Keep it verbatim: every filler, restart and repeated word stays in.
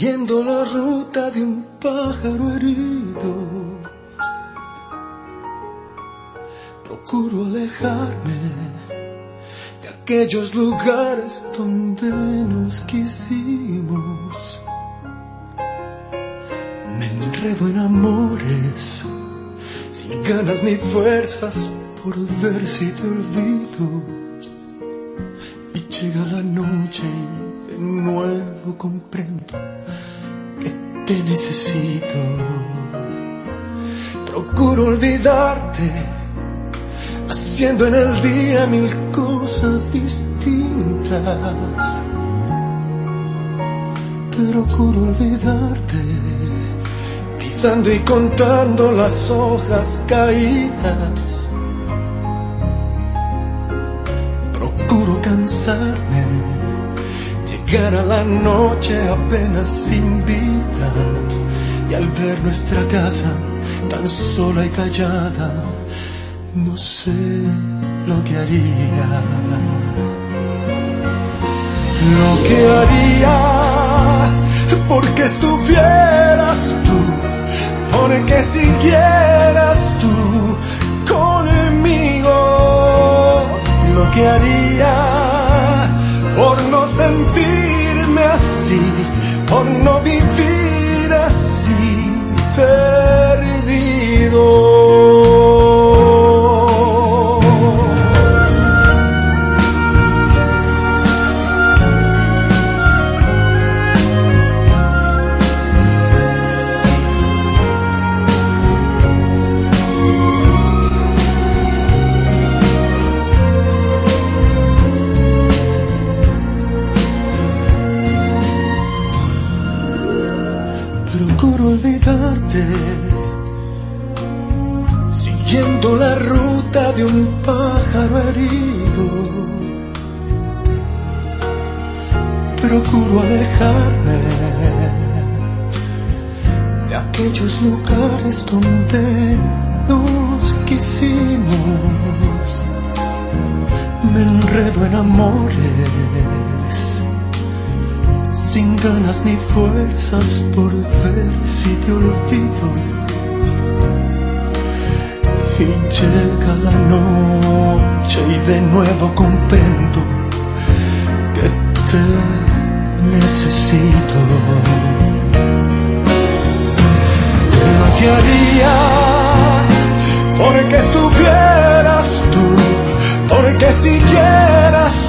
siguiendo la ruta de un pájaro herido. Procuro alejarme de aquellos lugares donde nos quisimos. Me enredo en amores sin ganas ni fuerzas por ver si te olvido. Y llega la noche y de nuevo comprendo que te necesito. Procuro olvidarte, haciendo en el día mil cosas distintas. Procuro olvidarte, pisando y contando las hojas caídas. Procuro cansarme, llegar a la noche apenas sin vida, y al ver nuestra casa tan sola y callada, no sé lo que haría. Lo que haría porque estuvieras tú, porque siguieras tú conmigo. Lo que haría por no sentirme así, por no vivir así perdido. Procuro olvidarte, siguiendo la ruta de un pájaro herido. Procuro alejarme de aquellos lugares donde nos quisimos. Me enredo en amores sin ganas ni fuerzas por ver si te olvido. Y llega la noche y de nuevo comprendo que te necesito. Lo que haría porque estuvieras tú, porque siguieras